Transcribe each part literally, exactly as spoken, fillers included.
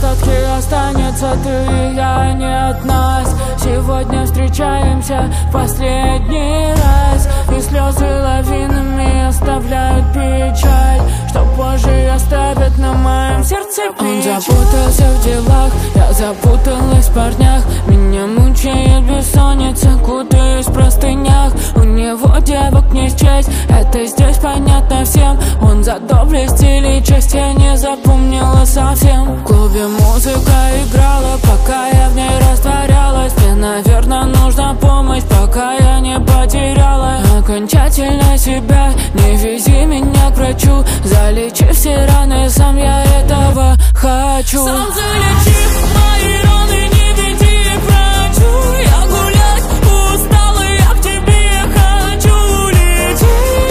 остатки останется ты и я, нет нас. Сегодня встречаемся в последний раз, и слезы лавинами оставляют печаль, что позже оставят на моем сердце печаль. Он запутался в делах, я запуталась в парнях. Меня мучает бессонница, кутаюсь в простынях. У него девок не счесть, это здесь понятно всем. Он за доблесть или честь я не запомнила совсем. В клубе музыка играла, пока я в ней растворялась. Мне, наверное, нужна помощь, пока я не потеряла окончательно себя. Не вези меня к врачу, залечи все раны, сам я этого хочу. Сам залечи мои раны, не веди к врачу. Я гулять устала, я к тебе хочу. Лети,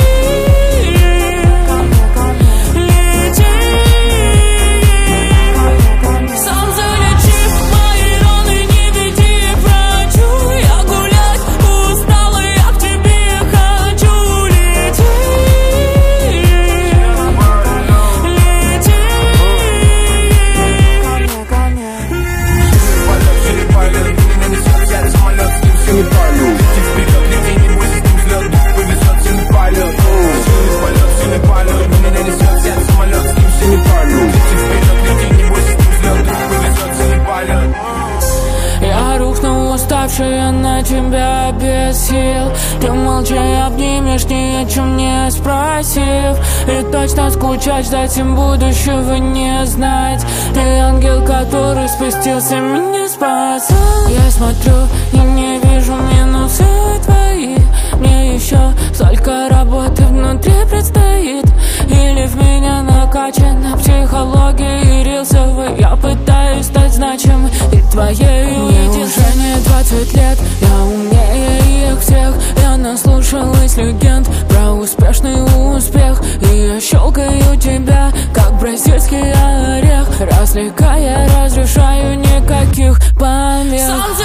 лети. Сам залечи мои раны, не веди к врачу. Я гулять устала, я к тебе хочу. Лети, я рухнул, уставшая на тебя без сил. Ты молча обнимешь, ни о чем не спросив. И точно скучать, ждать им будущего не знать. Ты ангел, который спустился, меня спасал. Я смотрю и не вижу минусы твои. Мне еще столько работы внутри предстоит. Или в меня накачана психология и рилсовый. Я пытаюсь стать значимой и твоей. Мне уже не двадцать лет, я умнее их всех. Я наслушалась легенд про успешный успех. И я щелкаю тебя, как бразильский орех. Развлекая, разрешаю никаких помех.